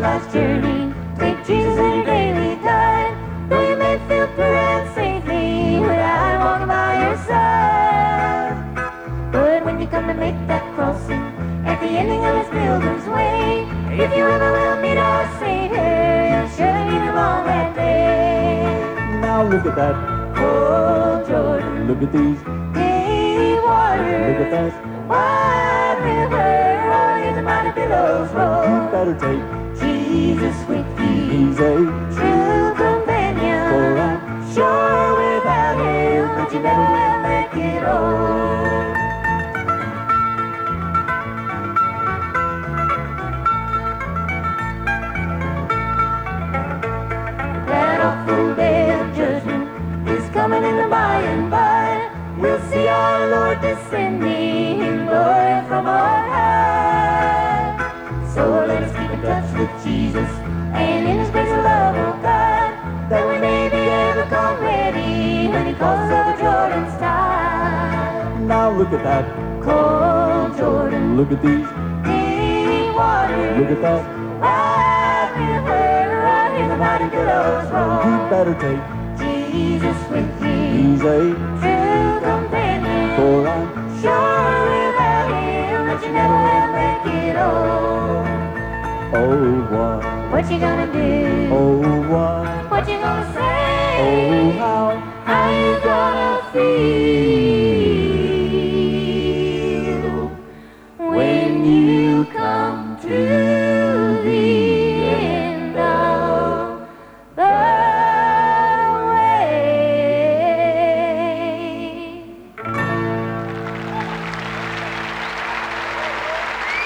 life's journey. Take Jesus in your daily guide. Though you may feel pure and saintly, when I'm walking by your side. But when you come to make that crossing, at the ending of this pilgrim's way, if you ever will meet our Savior, you'll surely meet him on that day. Now look at that. Oh, Jordan, Look at these. deep waters. Look at that. Wide river, rolling the mighty billows roll. You better take Jesus with you, He's a true companion. for I'm Sure without him, but you never will make it old. That awful day of judgment is coming in the by and by. We'll see our Lord descending in glory from on high. So let us keep in touch with Jesus and in His grace and love of God, that we may be ever come ready when He calls over Jordan's tide. Now look at that. Cold Jordan, Look at these. deep waters. Look at that. Wide river, right here the mighty billows roll. You better take Jesus with you, He's a true companion. for I'm Sure without him, but you never will make it old. oh What you gonna do? what, oh what, What you gonna oh say? how How you